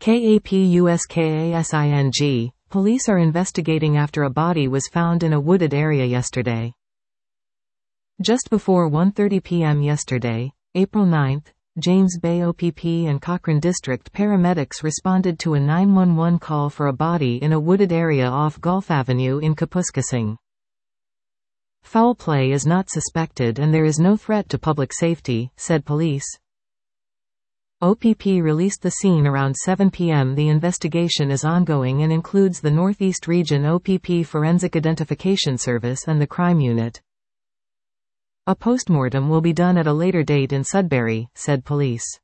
KAPUSKASING, police are investigating after a body was found in a wooded area yesterday. Just before 1:30 p.m. yesterday, April 9, James Bay OPP and Cochrane District paramedics responded to a 911 call for a body in a wooded area off Gulf Avenue in Kapuskasing. Foul play is not suspected and there is no threat to public safety, said police. OPP released the scene around 7 p.m. The investigation is ongoing and includes the Northeast Region OPP Forensic Identification Service and the Crime Unit. A postmortem will be done at a later date in Sudbury, said police.